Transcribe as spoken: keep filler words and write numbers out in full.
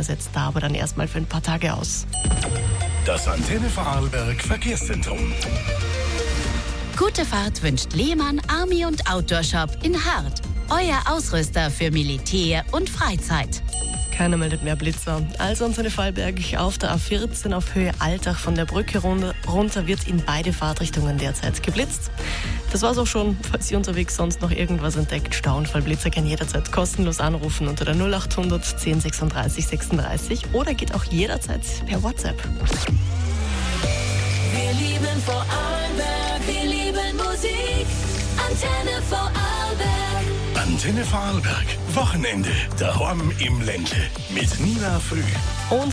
Partner setzt da aber dann erstmal für ein paar Tage aus. Das Antenne Vorarlberg Verkehrszentrum. Gute Fahrt wünscht Lehmann Army und Outdoor Shop in Hart. Euer Ausrüster für Militär und Freizeit. Keiner meldet mehr Blitzer. Also Antenne Vorarlberg auf der A vierzehn auf Höhe Altach von der Brücke runter wird in beide Fahrtrichtungen derzeit geblitzt. Das war's auch schon. Falls ihr unterwegs sonst noch irgendwas entdeckt, Stauunfallblitzer kann jederzeit kostenlos anrufen unter der null acht hundert zehn sechsunddreißig sechsunddreißig oder geht auch jederzeit per WhatsApp. Wir lieben Vorarlberg, wir lieben Musik. Antenne Vorarlberg. Antenne Vorarlberg. Wochenende. Daheim im Ländle. Mit Nina Früh. Und